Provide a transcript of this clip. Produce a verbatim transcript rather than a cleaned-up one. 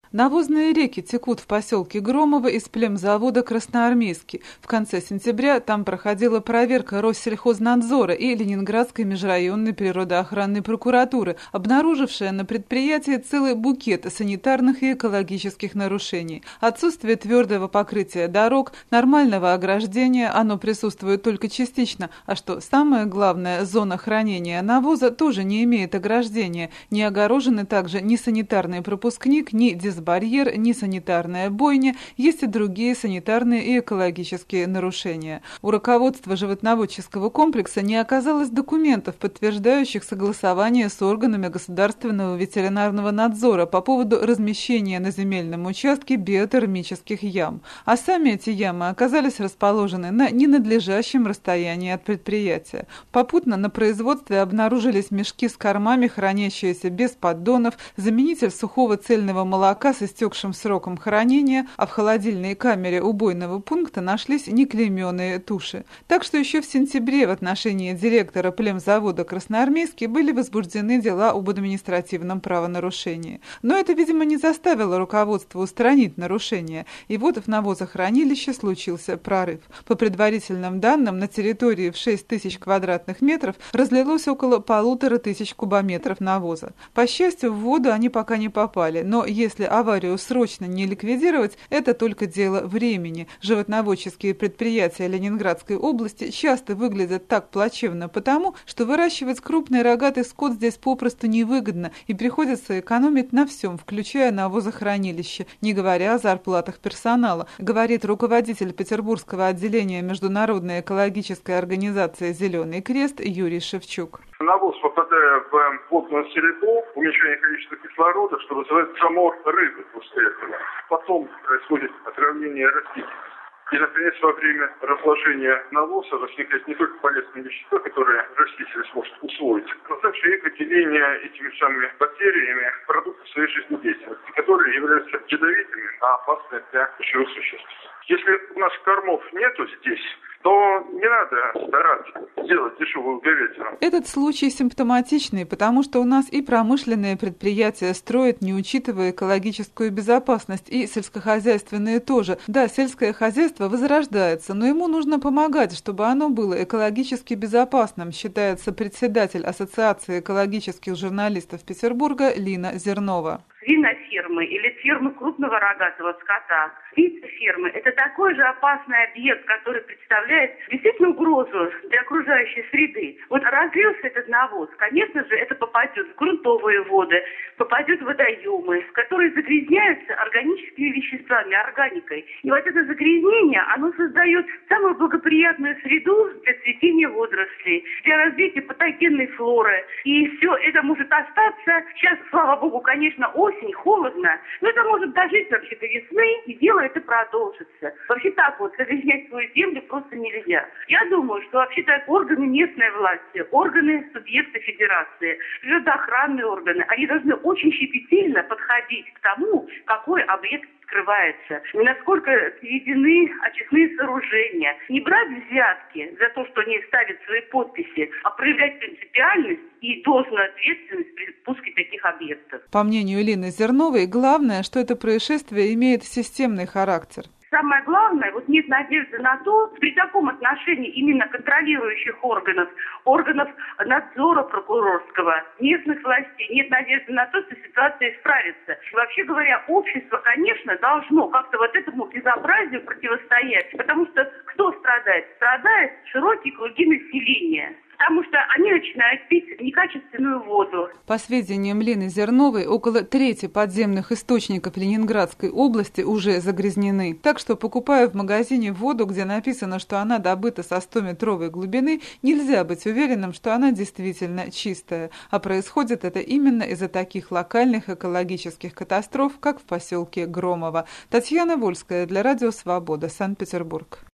Навозные реки текут в поселке Громово из племзавода «Красноармейский». В конце сентября там проходила проверка Россельхознадзора и Ленинградской межрайонной природоохранной прокуратуры, обнаружившая на предприятии целый букет санитарных и экологических нарушений. Отсутствие твердого покрытия дорог, нормального ограждения, оно присутствует только частично, а что самое главное, зона хранения навоза тоже не имеет ограждения, не огорожены также ни санитарный пропускник, ни дизайн. Барьер, ни санитарная бойня, есть и другие санитарные и экологические нарушения. У руководства животноводческого комплекса не оказалось документов, подтверждающих согласование с органами государственного ветеринарного надзора по поводу размещения на земельном участке биотермических ям. А сами эти ямы оказались расположены на ненадлежащем расстоянии от предприятия. Попутно на производстве обнаружились мешки с кормами, хранящиеся без поддонов, заменитель сухого цельного молока с истекшим сроком хранения, а в холодильной камере убойного пункта нашлись неклейменные туши. Так что еще в сентябре в отношении директора племзавода «Красноармейский» были возбуждены дела об административном правонарушении. Но это, видимо, не заставило руководство устранить нарушения, и вот в навозохранилище случился прорыв. По предварительным данным, на территории в шесть тысяч квадратных метров разлилось около полутора тысяч кубометров навоза. По счастью, в воду они пока не попали, но если аварию срочно не ликвидировать, это только дело времени. Животноводческие предприятия Ленинградской области часто выглядят так плачевно потому, что выращивать крупный рогатый скот здесь попросту невыгодно и приходится экономить на всем, включая навозохранилище, не говоря о зарплатах персонала, говорит руководитель Петербургского отделения Международной экологической организации «Зеленый крест» Юрий Шевчук. Навоз, попадая в водную среду, уменьшение количества кислорода, что вызывает замор рыбы после этого. Потом происходит отравление растений. И, наконец, во время разложения навоза возникает не только полезные вещества, которые раститель сможет усвоить, но также и выделение этими самыми бактериями продуктов своей жизнедеятельности, которые являются ядовитыми, а опасны для живых существ. Если у нас кормов нету здесь, то не надо стараться делать дешевую говядину. Этот случай симптоматичный, потому что у нас и промышленные предприятия строят, не учитывая экологическую безопасность, и сельскохозяйственные тоже. Да, сельское хозяйство возрождается, но ему нужно помогать, чтобы оно было экологически безопасным, считается председатель Ассоциации экологических журналистов Петербурга Лина Зернова. Свинофермы или фермы крупного рогатого скота, птицефермы – это такой же опасный объект, который представляет действительно угрозу для окружающей среды. Вот разлился этот навоз, конечно же, это попадет в грунтовые воды, попадет в водоемы, в которые загрязняются органическими веществами, органикой. И вот это загрязнение, оно создает самую благоприятную среду для цветения водорослей, для развития патогенной флоры. И все это может остаться. Сейчас, слава богу, конечно, осень, холодно, но это может дожить вообще до весны, и дело это продолжится. Вообще так вот, загрязнять свою землю просто нельзя. Я думаю, что вообще-то органы местной власти, органы субъекта федерации, природоохранные органы, они должны очень щепетильно подходить к тому, какой объект скрывается, и насколько сведены очистные сооружения. Не брать взятки за то, что они ставят свои подписи, а проявлять принципиальность и должную ответственность при пуске таких объектов. По мнению Лины Зерновой, главное, что это происшествие имеет системный характер. Самое главное, вот нет надежды на то, при таком отношении именно контролирующих органов, органов надзора прокурорского, местных властей, нет надежды на то, что ситуация исправится. И вообще говоря, общество, конечно, должно как-то вот этому безобразию противостоять, потому что кто страдает? Страдают широкие круги населения. Потому что они начинают пить некачественную воду. По сведениям Лины Зерновой, около трети подземных источников Ленинградской области уже загрязнены. Так что, покупая в магазине воду, где написано, что она добыта со стометровой глубины, нельзя быть уверенным, что она действительно чистая. А происходит это именно из-за таких локальных экологических катастроф, как в поселке Громово. Татьяна Вольская для Радио Свобода, Санкт-Петербург.